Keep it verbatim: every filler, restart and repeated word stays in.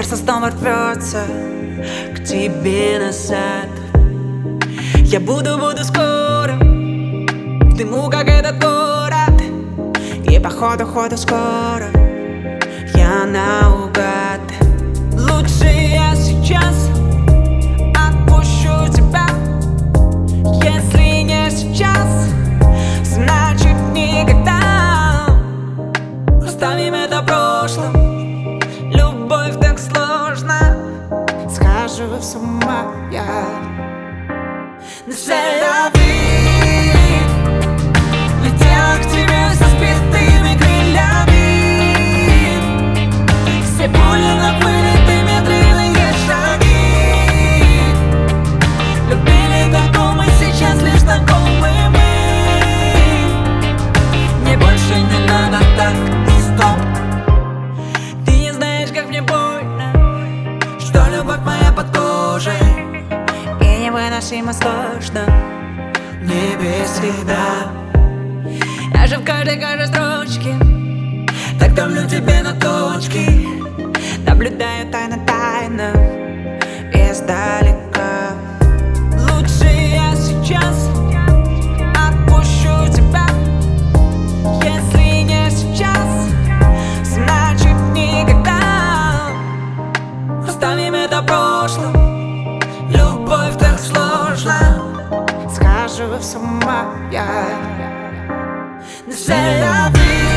сердце снова рвется к тебе назад. Я буду, буду скоро в дыму, как этот город. И походу, ходу скоро я наугад. Лучше я сейчас отпущу тебя. Если не сейчас, значит никогда. Оставим это в прошлом. Любовь так сложно. Схожу с ума я. Но c'est la vie. Летела к тебе со сбитыми крыльями. Все пули на вылет и медленные шаги. Любили такому, сейчас лишь знакомы мы. Мне больше не надо так, стоп. Ты не знаешь, как мне больно, что любовь моя под кожей. И невыносимо сложно мне без тебя. Я же в каждой, каждой строчке так давлю тебе на точки. Наблюдаю тайно-тайно издалека. Лучше я сейчас отпущу тебя. Если не сейчас, значит никогда. Оставим это в прошлом. Любовь так сложно. Схожу с ума я. Но c'est la vie.